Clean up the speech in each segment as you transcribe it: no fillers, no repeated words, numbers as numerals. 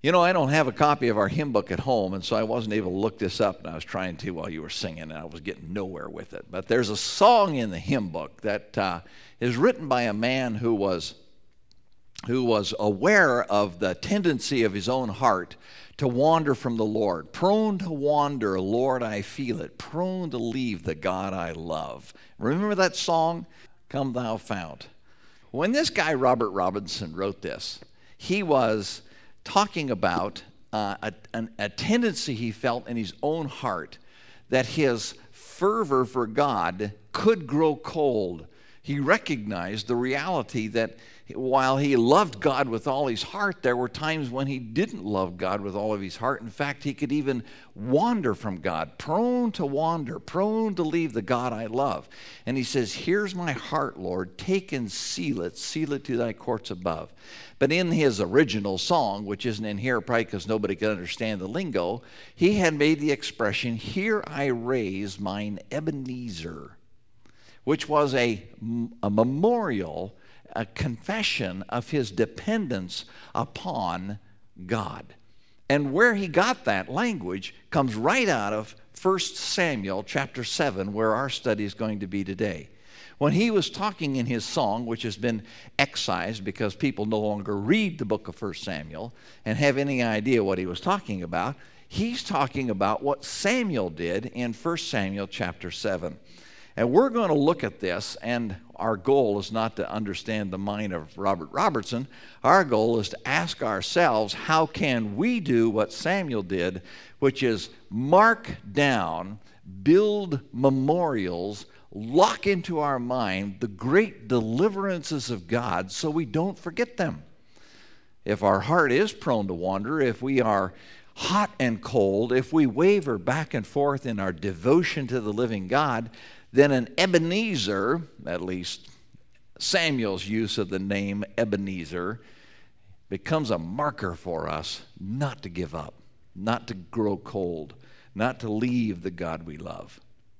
You know, I don't have a copy of our hymn book at home, and so I wasn't able to look this up, and I was trying to while you were singing, and I was getting nowhere with it. But there's a song in the hymn book that is written by a man who was aware of the tendency of his own heart to wander from the Lord. Prone to wander, Lord, I feel it. Prone to leave the God I love. Remember that song, Come Thou Fount? When this guy, Robert Robinson, wrote this, he was talking about a tendency he felt in his own heart that his fervor for God could grow cold. He recognized the reality that while he loved God with all his heart, there were times when he didn't love God with all of his heart. In fact, he could even wander from God, prone to wander, prone to leave the God I love. And he says, here's my heart, Lord, take and seal it to thy courts above. But in his original song, which isn't in here probably because nobody could understand the lingo, he had made the expression, here I raise mine Ebenezer, which was a memorial, a confession of his dependence upon God. And where he got that language comes right out of 1 Samuel chapter 7, where our study is going to be today. When he was talking in his song, which has been excised because people no longer read the book of 1 Samuel and have any idea what he was talking about, he's talking about what Samuel did in 1 Samuel chapter 7. And we're going to look at this, and our goal is not to understand the mind of Robert Robertson. Our goal is to ask ourselves, how can we do what Samuel did, which is mark down, build memorials, lock into our mind the great deliverances of God so we don't forget them. If our heart is prone to wander, if we are hot and cold, if we waver back and forth in our devotion to the living God, then an Ebenezer, at least Samuel's use of the name Ebenezer, becomes a marker for us not to give up, not to grow cold, not to leave the God we love.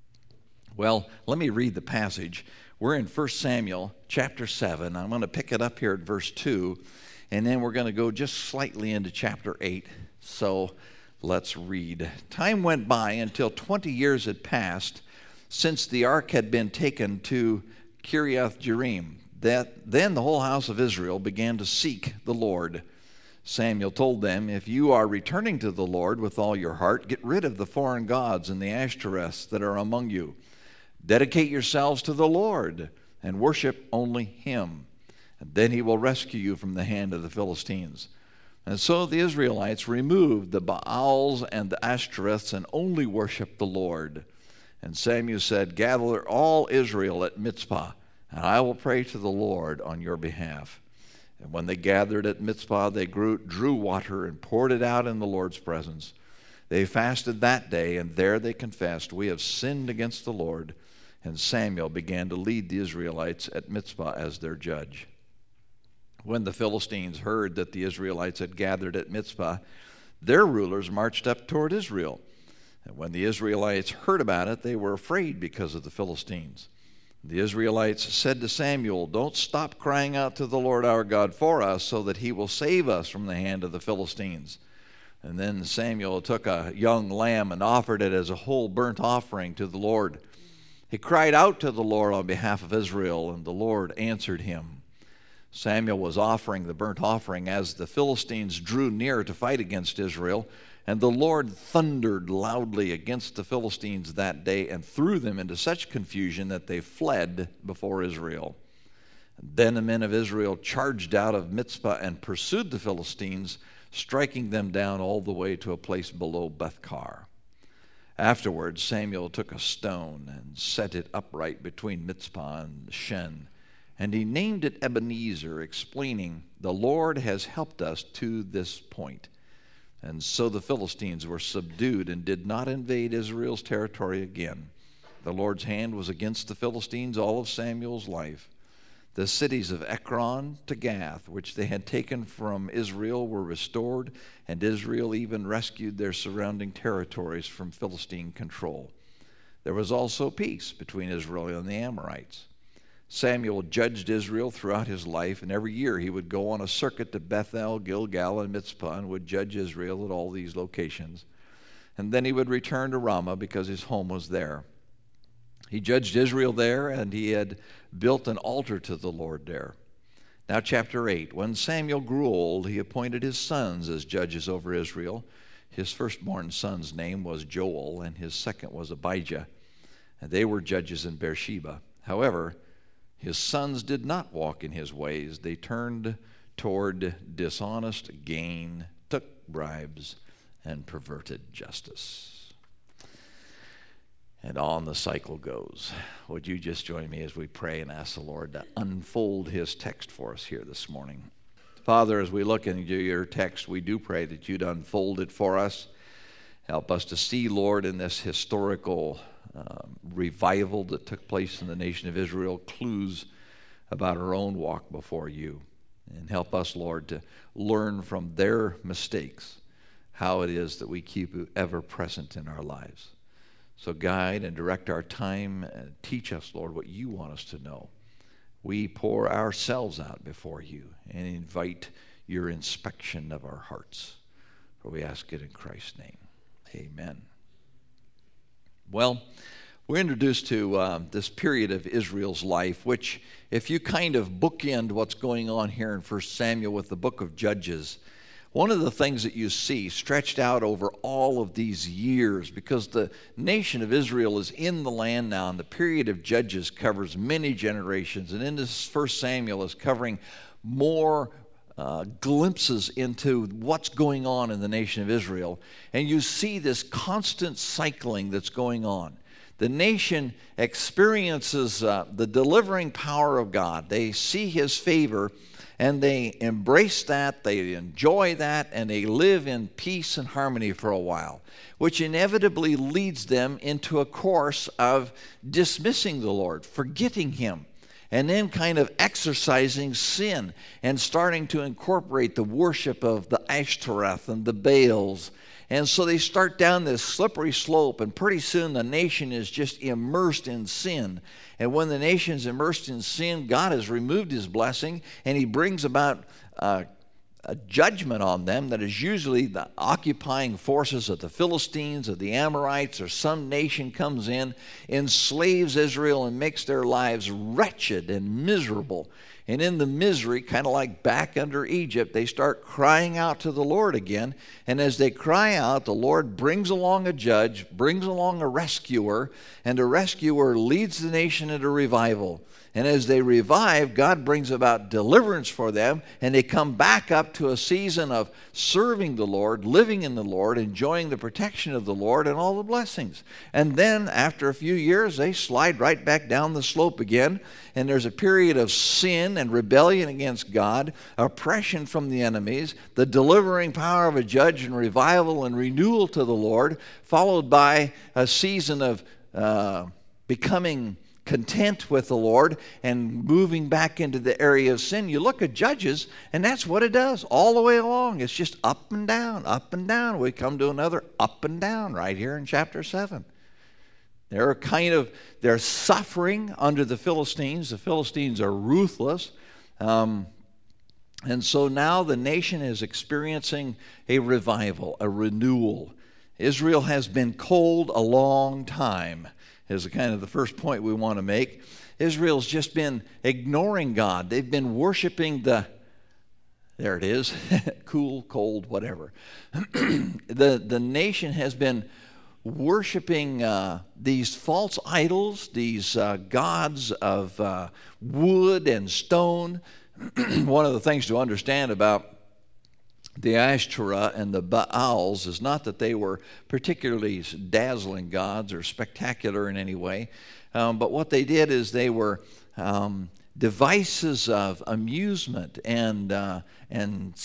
Well, let me read the passage. We're in 1 Samuel chapter 7. I'm going to pick it up here at verse 2, and then we're going to go just slightly into chapter 8. So let's read. Time went by until 20 years had passed since the ark had been taken to Kiriath Jearim. Then the whole house of Israel began to seek the Lord. Samuel told them, if you are returning to the Lord with all your heart, get rid of the foreign gods and the Ashtoreths that are among you. Dedicate yourselves to the Lord and worship only him. And then he will rescue you from the hand of the Philistines. And so the Israelites removed the Baals and the Ashtoreths and only worshiped the Lord. And Samuel said, gather all Israel at Mizpah, and I will pray to the Lord on your behalf. And when they gathered at Mizpah, they drew water and poured it out in the Lord's presence. They fasted that day, and there they confessed, we have sinned against the Lord. And Samuel began to lead the Israelites at Mizpah as their judge. When the Philistines heard that the Israelites had gathered at Mizpah, their rulers marched up toward Israel. And when the Israelites heard about it, they were afraid because of the Philistines. The Israelites said to Samuel, don't stop crying out to the Lord our God for us, so that he will save us from the hand of the Philistines. And then Samuel took a young lamb and offered it as a whole burnt offering to the Lord. He cried out to the Lord on behalf of Israel, and the Lord answered him. Samuel was offering the burnt offering as the Philistines drew near to fight against Israel, and the Lord thundered loudly against the Philistines that day and threw them into such confusion that they fled before Israel. Then the men of Israel charged out of Mizpah and pursued the Philistines, striking them down all the way to a place below Bethkar. Afterwards, Samuel took a stone and set it upright between Mizpah and Shen, and he named it Ebenezer, explaining, the Lord has helped us to this point. And so the Philistines were subdued and did not invade Israel's territory again. The Lord's hand was against the Philistines all of Samuel's life. The cities of Ekron to Gath, which they had taken from Israel, were restored, and Israel even rescued their surrounding territories from Philistine control. There was also peace between Israel and the Amorites. Samuel judged Israel throughout his life, and every year he would go on a circuit to Bethel, Gilgal, and Mizpah, and would judge Israel at all these locations. And then he would return to Ramah because his home was there. He judged Israel there, and he had built an altar to the Lord there. Now, chapter 8. When Samuel grew old, he appointed his sons as judges over Israel. His firstborn son's name was Joel, and his second was Abijah, and they were judges in Beersheba. However, his sons did not walk in his ways. They turned toward dishonest gain, took bribes, and perverted justice. And on the cycle goes. Would you just join me as we pray and ask the Lord to unfold his text for us here this morning? Father, as we look into your text, we do pray that you'd unfold it for us. Help us to see, Lord, in this historical revival that took place in the nation of Israel, clues about our own walk before you. And help us, Lord, to learn from their mistakes how it is that we keep you ever present in our lives. So guide and direct our time and teach us, Lord, what you want us to know. We pour ourselves out before you and invite your inspection of our hearts. For we ask it in Christ's name. Amen. Well, we're introduced to this period of Israel's life, which, if you kind of bookend what's going on here in 1 Samuel with the book of Judges, one of the things that you see stretched out over all of these years, because the nation of Israel is in the land now, and the period of Judges covers many generations, and in this 1 Samuel is covering more glimpses into what's going on in the nation of Israel. And you see this constant cycling that's going on. The nation experiences the delivering power of God. They see his favor, and they embrace that, they enjoy that, and they live in peace and harmony for a while, which inevitably leads them into a course of dismissing the Lord, forgetting him, and then kind of exercising sin and starting to incorporate the worship of the Ashtoreth and the Baals. And so they start down this slippery slope, and pretty soon the nation is just immersed in sin. And when the nation's immersed in sin, God has removed his blessing, and he brings about a judgment on them that is usually the occupying forces of the Philistines, of the Amorites, or some nation comes in, enslaves Israel, and makes their lives wretched and miserable. And in the misery, kind of like back under Egypt, they start crying out to the Lord again. And as they cry out, the Lord brings along a judge, brings along a rescuer, and the rescuer leads the nation into revival. And as they revive, God brings about deliverance for them, and they come back up to a season of serving the Lord, living in the Lord, enjoying the protection of the Lord and all the blessings. And then after a few years, they slide right back down the slope again, and there's a period of sin and rebellion against God, oppression from the enemies, the delivering power of a judge and revival and renewal to the Lord, followed by a season of becoming content with the Lord and moving back into the area of sin. You look at Judges, and that's what it does all the way along. It's just up and down, up and down. We come to another up and down right here in chapter 7. They're suffering under the Philistines. The Philistines are ruthless. And so now the nation is experiencing a revival, a renewal. Israel has been cold a long time, is kind of the first point we want to make. Israel's just been ignoring God. They've been worshiping there it is, cool, cold, whatever. The nation has been worshiping these false idols, these gods of wood and stone. One of the things to understand about the Ashtoreth and the Baals is not that they were particularly dazzling gods or spectacular in any way, but what they did is they were devices of amusement and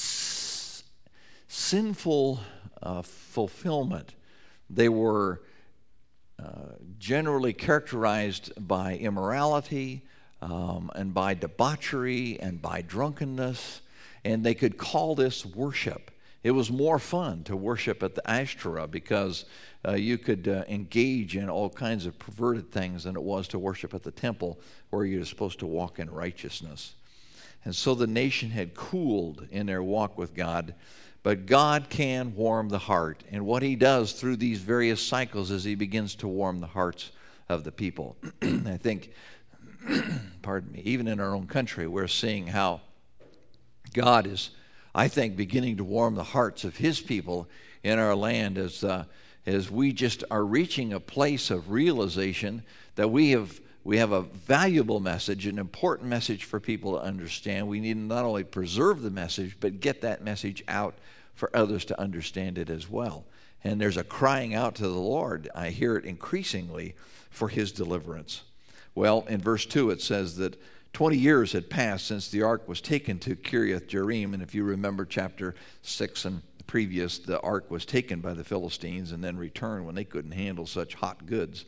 sinful fulfillment. They were generally characterized by immorality and by debauchery and by drunkenness. And they could call this worship. It was more fun to worship at the Ashtoreth because you could engage in all kinds of perverted things than it was to worship at the temple where you're supposed to walk in righteousness. And so the nation had cooled in their walk with God, but God can warm the heart. And what he does through these various cycles is he begins to warm the hearts of the people. I think, pardon me, even in our own country, we're seeing how God is, I think, beginning to warm the hearts of his people in our land as we just are reaching a place of realization that we have a valuable message, an important message for people to understand. We need to not only preserve the message, but get that message out for others to understand it as well. And there's a crying out to the Lord. I hear it increasingly for his deliverance. Well, in verse 2 it says that 20 years had passed since the ark was taken to Kiriath Jearim. And if you remember chapter 6 and previous, the ark was taken by the Philistines and then returned when they couldn't handle such hot goods.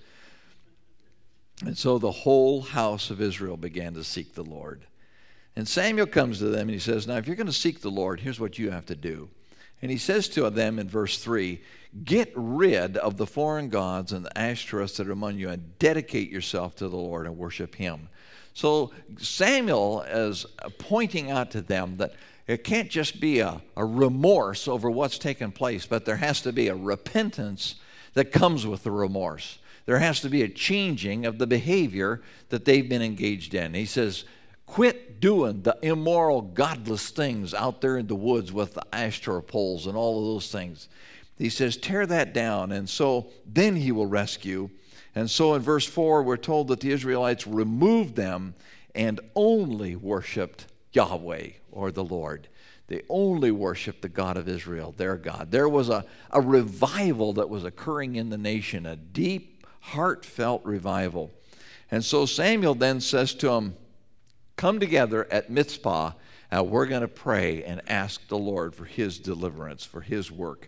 And so the whole house of Israel began to seek the Lord. And Samuel comes to them and he says, now if you're going to seek the Lord, here's what you have to do. And he says to them in verse 3, get rid of the foreign gods and the Ashtoreths that are among you and dedicate yourself to the Lord and worship him. So Samuel is pointing out to them that it can't just be a remorse over what's taken place, but there has to be a repentance that comes with the remorse. There has to be a changing of the behavior that they've been engaged in. He says, quit doing the immoral, godless things out there in the woods with the Ashtoreth poles and all of those things. He says, tear that down, and so then he will rescue. And so in verse 4, we're told that the Israelites removed them and only worshiped Yahweh, or the Lord. They only worshiped the God of Israel, their God. There was a revival that was occurring in the nation, a deep, heartfelt revival. And so Samuel then says to them, come together at Mizpah, and we're going to pray and ask the Lord for his deliverance, for his work.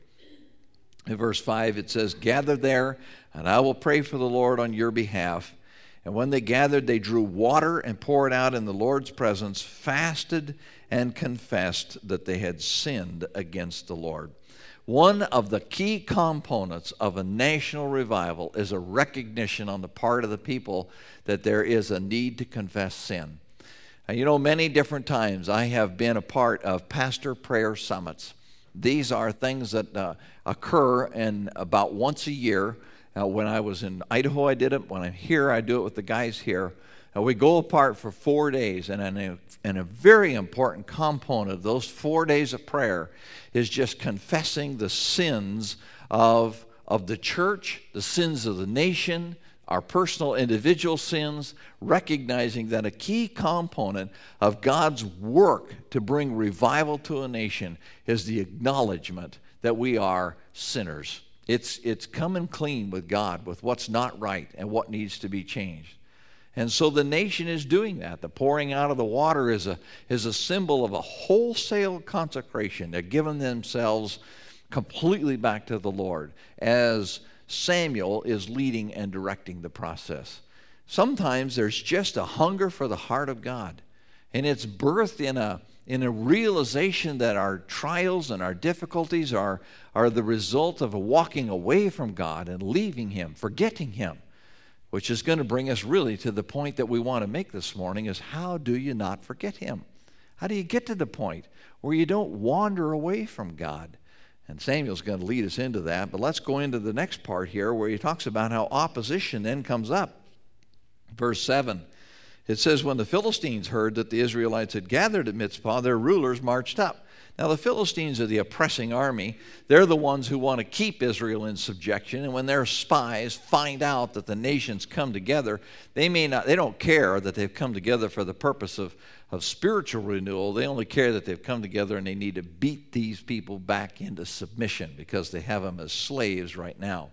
In verse 5 it says, gather there, and I will pray for the Lord on your behalf. And when they gathered, they drew water and poured out in the Lord's presence, fasted and confessed that they had sinned against the Lord. One of the key components of a national revival is a recognition on the part of the people that there is a need to confess sin. And you know, many different times I have been a part of pastor prayer summits. These are things that occur in about once a year. When I was in Idaho, I did it. When I'm here, I do it with the guys here. We go apart for 4 days, and a very important component of those 4 days of prayer is just confessing the sins of the church, the sins of the nation, our personal individual sins, recognizing that a key component of God's work to bring revival to a nation is the acknowledgement that we are sinners. It's coming clean with God, with what's not right and what needs to be changed. And so the nation is doing that. The pouring out of the water is a symbol of a wholesale consecration. They're giving themselves completely back to the Lord as Samuel is leading and directing the process. Sometimes there's just a hunger for the heart of God, and it's birthed in a realization that our trials and our difficulties are the result of a walking away from God and leaving him, forgetting him, which is going to bring us really to the point that we want to make this morning is how do you not forget him? How do you get to the point where you don't wander away from God? And Samuel's going to lead us into that, but let's go into the next part here where he talks about how opposition then comes up. Verse 7, it says, when the Philistines heard that the Israelites had gathered at Mizpah, their rulers marched up. Now the Philistines are the oppressing army. They're the ones who want to keep Israel in subjection, and when their spies find out that the nations come together, they don't care that they've come together for the purpose of spiritual renewal. They only care that they've come together and they need to beat these people back into submission because they have them as slaves right now.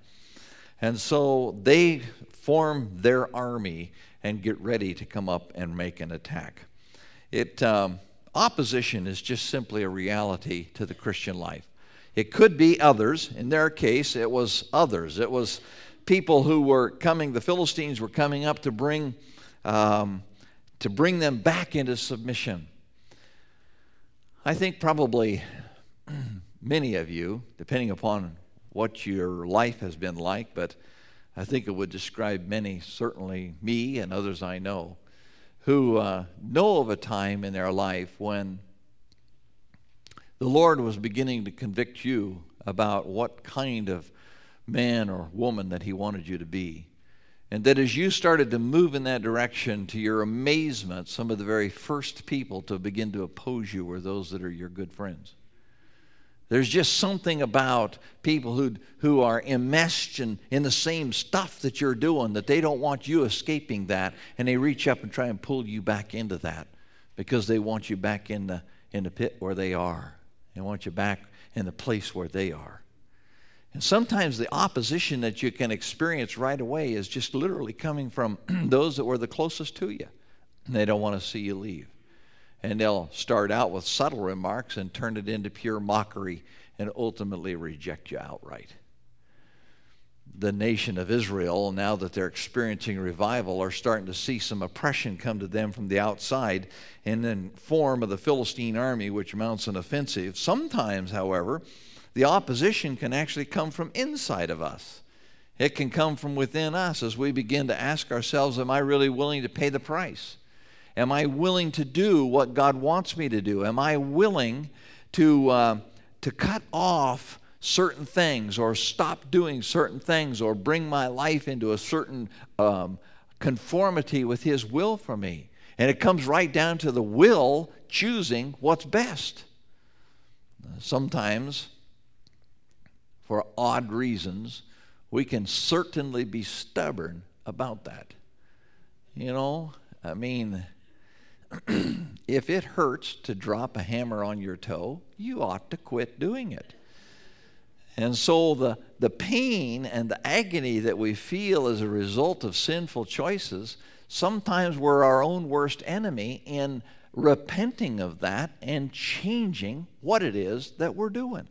And so they form their army and get ready to come up and make an attack. Opposition is just simply a reality to the Christian life. It could be others. In their case, it was others. It was people who were coming, the Philistines were coming up to bring them back into submission. I think probably many of you, depending upon what your life has been like, but I think it would describe many, certainly me and others I know, who know of a time in their life when the Lord was beginning to convict you about what kind of man or woman that he wanted you to be. And that as you started to move in that direction, to your amazement, some of the very first people to begin to oppose you were those that are your good friends. There's just something about people who are enmeshed in the same stuff that you're doing, that they don't want you escaping that, and they reach up and try and pull you back into that because they want you back in the pit where they are. They want you back in the place where they are. And sometimes the opposition that you can experience right away is just literally coming from those that were the closest to you. And they don't want to see you leave. And they'll start out with subtle remarks and turn it into pure mockery and ultimately reject you outright. The nation of Israel, now that they're experiencing revival, are starting to see some oppression come to them from the outside in the form of the Philistine army, which mounts an offensive. Sometimes, however, the opposition can actually come from inside of us. It can come from within us as we begin to ask ourselves, am I really willing to pay the price? Am I willing to do what God wants me to do? Am I willing to cut off certain things or stop doing certain things or bring my life into a certain conformity with His will for me? And it comes right down to the will choosing what's best. Sometimes, for odd reasons, we can certainly be stubborn about that. You know, I mean, if it hurts to drop a hammer on your toe, you ought to quit doing it. And so the pain and the agony that we feel as a result of sinful choices, sometimes we're our own worst enemy in repenting of that and changing what it is that we're doing.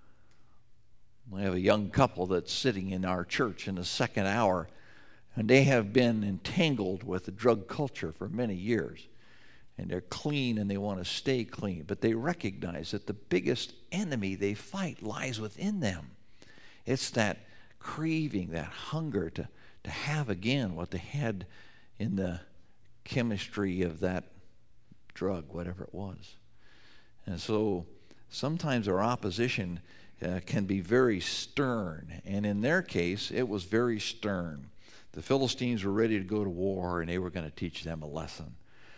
We have a young couple that's sitting in our church in the second hour, and they have been entangled with the drug culture for many years. And they're clean and they want to stay clean, but they recognize that the biggest enemy they fight lies within them. It's that craving, that hunger to have again what they had in the chemistry of that drug, whatever it was. And so sometimes our opposition can be very stern, and in their case, it was very stern. The Philistines were ready to go to war, and they were going to teach them a lesson.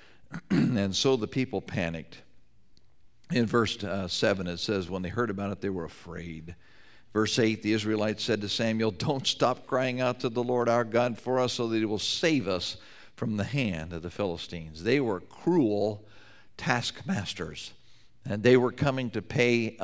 And so the people panicked. In verse 7, it says, when they heard about it, they were afraid. Verse 8, the Israelites said to Samuel, don't stop crying out to the Lord our God for us, so that He will save us from the hand of the Philistines. They were cruel taskmasters, and they were coming to pay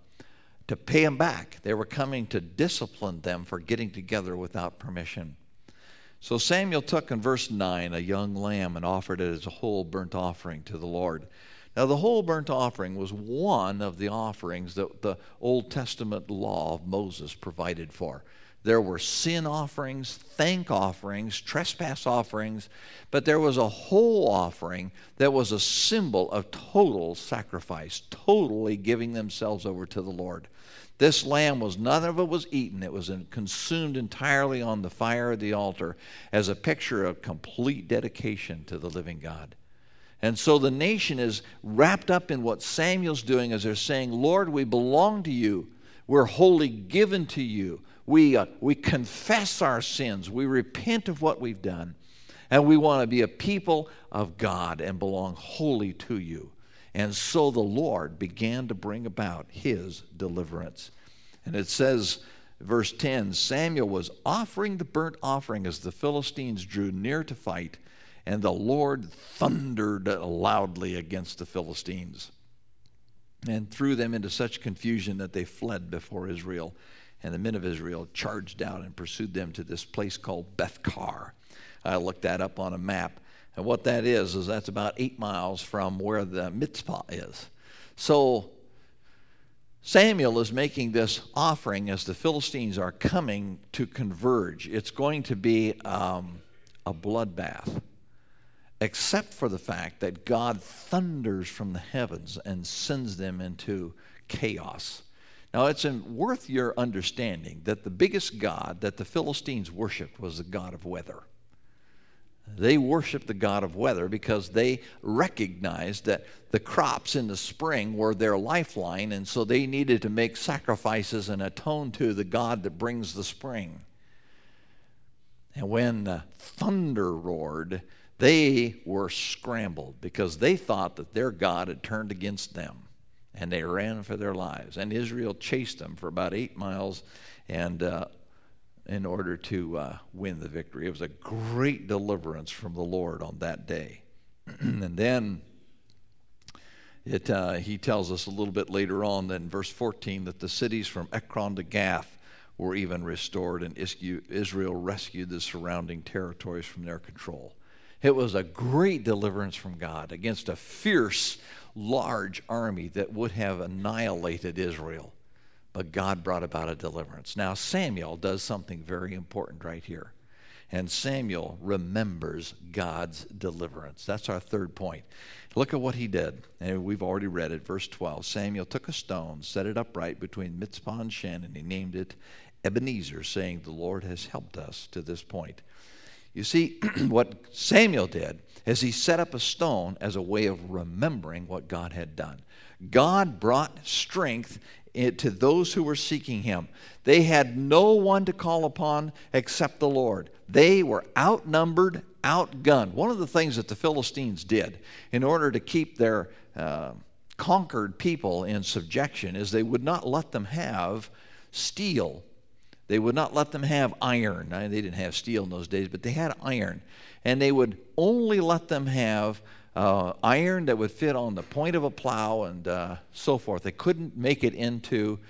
them back. They were coming to discipline them for getting together without permission. So Samuel took, in verse 9, a young lamb and offered it as a whole burnt offering to the Lord. Now, the whole burnt offering was one of the offerings that the Old Testament law of Moses provided for. There were sin offerings, thank offerings, trespass offerings, but there was a whole offering that was a symbol of total sacrifice, totally giving themselves over to the Lord. This lamb none of it was eaten. It was consumed entirely on the fire of the altar as a picture of complete dedication to the living God. And so the nation is wrapped up in what Samuel's doing as they're saying, Lord, we belong to you. We're wholly given to you. We confess our sins. We repent of what we've done. And we want to be a people of God and belong wholly to you. And so the Lord began to bring about His deliverance. And it says, verse 10, Samuel was offering the burnt offering as the Philistines drew near to fight, and the Lord thundered loudly against the Philistines and threw them into such confusion that they fled before Israel. And the men of Israel charged out and pursued them to this place called Bethkar. I looked that up on a map. And what that is that's about 8 miles from where the Mizpah is. So Samuel is making this offering as the Philistines are coming to converge. It's going to be a bloodbath, except for the fact that God thunders from the heavens and sends them into chaos. Now, it's worth your understanding that the biggest god that the Philistines worshipped was the god of weather. They worshiped the god of weather because they recognized that the crops in the spring were their lifeline, and so they needed to make sacrifices and atone to the god that brings the spring. And when the thunder roared, they were scrambled because they thought that their God had turned against them, and they ran for their lives. And Israel chased them for about 8 miles and in order to win the victory. It was a great deliverance from the Lord on that day. And then he tells us a little bit later on that in verse 14 that the cities from Ekron to Gath were even restored, and Israel rescued the surrounding territories from their control. It was a great deliverance from God against a fierce, large army that would have annihilated Israel. But God brought about a deliverance. Now, Samuel does something very important right here. And Samuel remembers God's deliverance. That's our third point. Look at what he did. And we've already read it. Verse 12. Samuel took a stone, set it upright between Mizpah and Shen, and he named it Ebenezer, saying, "The Lord has helped us to this point." You see, what Samuel did is he set up a stone as a way of remembering what God had done. God brought strength to those who were seeking him. They had no one to call upon except the Lord. They were outnumbered, outgunned. One of the things that the Philistines did in order to keep their conquered people in subjection is they would not let them have steel. They would not let them have iron. Now, they didn't have steel in those days, but they had iron. And they would only let them have iron that would fit on the point of a plow and so forth. They couldn't make it into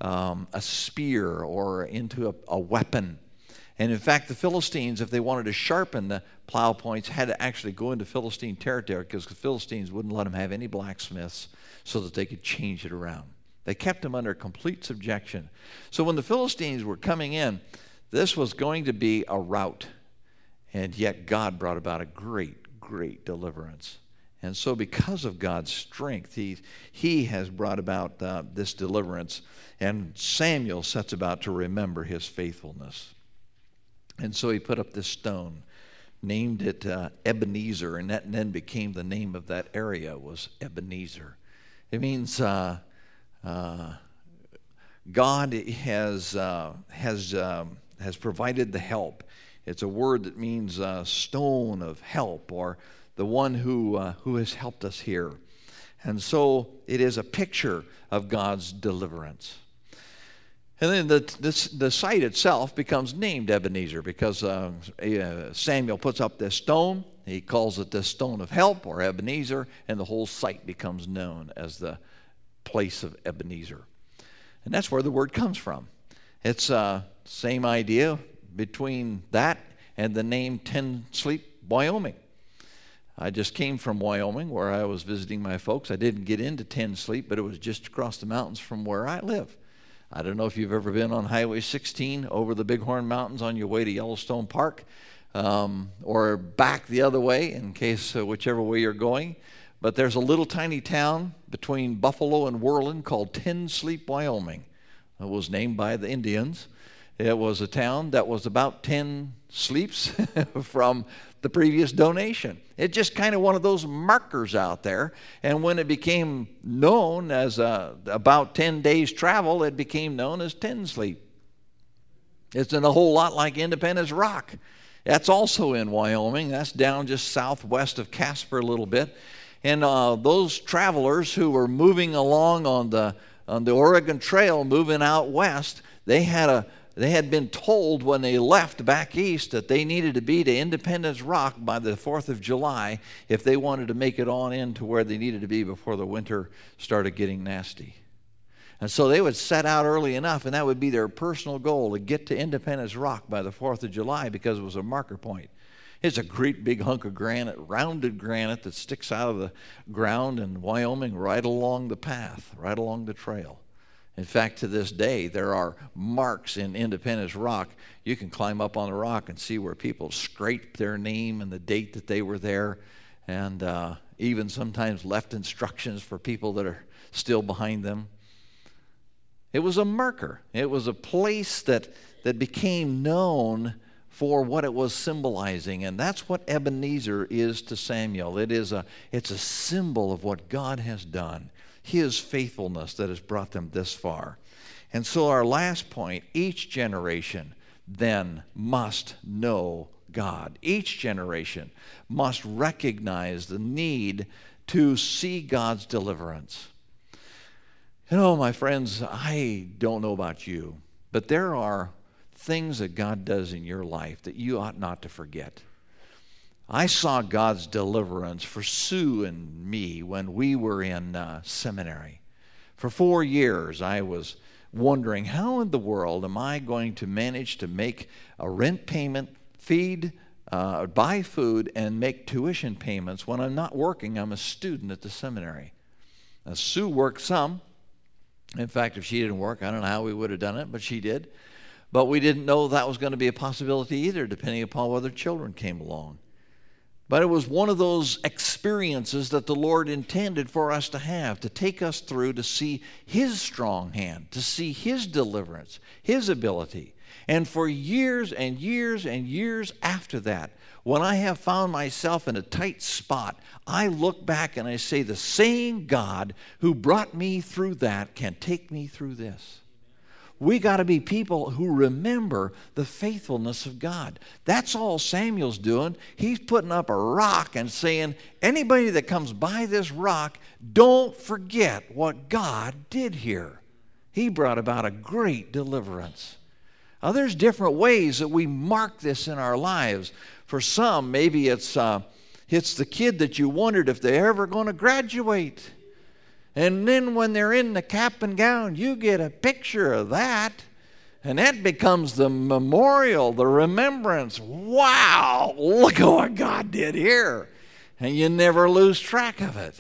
a spear or into a weapon. And in fact, the Philistines, if they wanted to sharpen the plow points, had to actually go into Philistine territory because the Philistines wouldn't let them have any blacksmiths so that they could change it around. They kept them under complete subjection. So when the Philistines were coming in, this was going to be a rout. And yet God brought about a great, great deliverance. And so because of God's strength, he has brought about this deliverance. And Samuel sets about to remember his faithfulness. And so he put up this stone, named it Ebenezer, and that then became the name of that area, was Ebenezer. It means God has provided the help. It's a word that means stone of help, or the one who has helped us here. And so it is a picture of God's deliverance. And then the site itself becomes named Ebenezer because Samuel puts up this stone. He calls it the stone of help, or Ebenezer, and the whole site becomes known as the place of Ebenezer. And that's where the word comes from. It's same idea between that and the name Ten Sleep, Wyoming. I just came from Wyoming where I was visiting my folks. I didn't get into Ten Sleep, but it was just across the mountains from where I live. I don't know if you've ever been on Highway 16 over the Bighorn Mountains on your way to Yellowstone Park, or back the other way in case whichever way you're going. But there's a little tiny town between Buffalo and Worland called Ten Sleep, Wyoming. It was named by the Indians. It was a town that was about 10 sleeps from the previous donation. It's just kind of one of those markers out there. And when it became known as about 10 days travel, it became known as Ten Sleep. It's in a whole lot like Independence Rock. That's also in Wyoming. That's down just southwest of Casper a little bit. And those travelers who were moving along on the Oregon Trail, moving out west, they had been told when they left back east that they needed to be to Independence Rock by the 4th of July if they wanted to make it on into where they needed to be before the winter started getting nasty. And so they would set out early enough, and that would be their personal goal, to get to Independence Rock by the 4th of July because it was a marker point. It's a great big hunk of granite, rounded granite that sticks out of the ground in Wyoming right along the path, right along the trail. In fact, to this day, there are marks in Independence Rock. You can climb up on the rock and see where people scraped their name and the date that they were there, and even sometimes left instructions for people that are still behind them. It was a marker. It was a place that became known for what it was symbolizing. And that's what Ebenezer is to Samuel. It's a symbol of what God has done, his faithfulness that has brought them this far. And so our last point, each generation then must know God. Each generation must recognize the need to see God's deliverance. You know, my friends, I don't know about you, but there are things that God does in your life that you ought not to forget. I saw God's deliverance for Sue and me when we were in seminary. For 4 years, I was wondering, how in the world am I going to manage to make a rent payment, feed, buy food, and make tuition payments when I'm not working? I'm a student at the seminary. Now, Sue worked some. In fact, if she didn't work, I don't know how we would have done it, but she did. But we didn't know that was going to be a possibility either, depending upon whether children came along. But it was one of those experiences that the Lord intended for us to have, to take us through, to see his strong hand, to see his deliverance, his ability. And for years and years and years after that, when I have found myself in a tight spot, I look back and I say, the same God who brought me through that can take me through this. We got to be people who remember the faithfulness of God. That's all Samuel's doing. He's putting up a rock and saying, anybody that comes by this rock, don't forget what God did here. He brought about a great deliverance. Now, there's different ways that we mark this in our lives. For some, maybe it's the kid that you wondered if they're ever going to graduate. And then when they're in the cap and gown, you get a picture of that. And that becomes the memorial, the remembrance. Wow, look at what God did here. And you never lose track of it.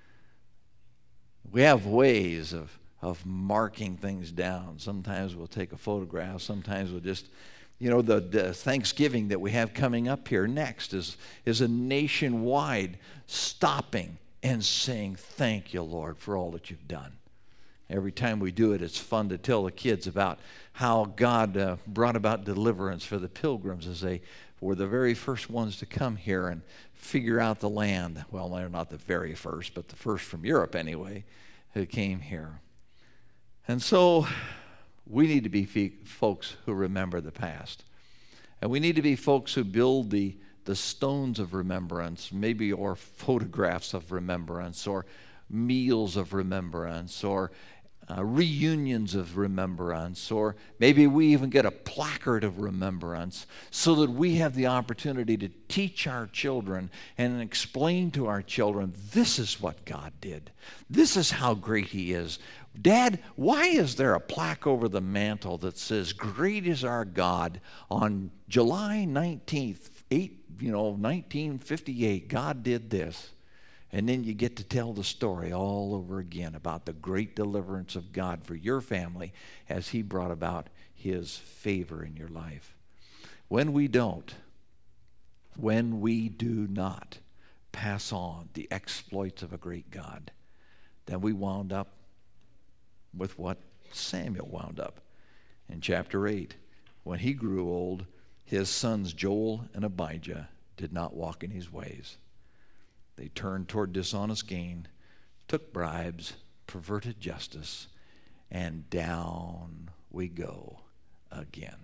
We have ways of marking things down. Sometimes we'll take a photograph. Sometimes we'll just, the Thanksgiving that we have coming up here next is a nationwide stopping and saying, thank you, Lord, for all that you've done. Every time we do it, it's fun to tell the kids about how God brought about deliverance for the pilgrims as they were the very first ones to come here and figure out the land. Well, they're not the very first, but the first from Europe anyway, who came here. And so we need to be folks who remember the past. And we need to be folks who build the stones of remembrance, maybe, or photographs of remembrance, or meals of remembrance, or reunions of remembrance, or maybe we even get a placard of remembrance so that we have the opportunity to teach our children and explain to our children, this is what God did. This is how great he is. Dad, why is there a plaque over the mantle that says, great is our God? On July 19th, 1958, God did this. And then you get to tell the story all over again about the great deliverance of God for your family as he brought about his favor in your life. When we do not pass on the exploits of a great God, then we wound up with what Samuel wound up in chapter 8. When he grew old, his sons Joel and Abijah did not walk in his ways. They turned toward dishonest gain, took bribes, perverted justice, and down we go again.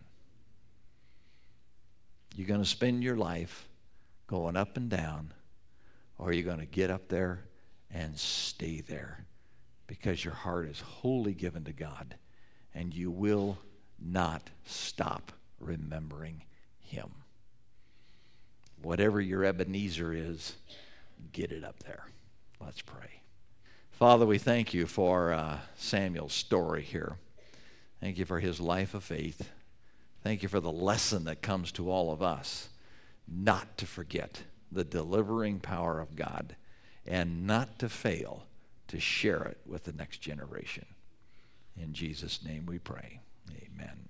You're going to spend your life going up and down, or you're going to get up there and stay there because your heart is wholly given to God, and you will not stop remembering him. Whatever your Ebenezer is, get it up there. Let's pray. Father, we thank you for Samuel's story here. Thank you for his life of faith. Thank you for the lesson that comes to all of us, not to forget the delivering power of God and not to fail to share it with the next generation. In Jesus' name we pray. Amen.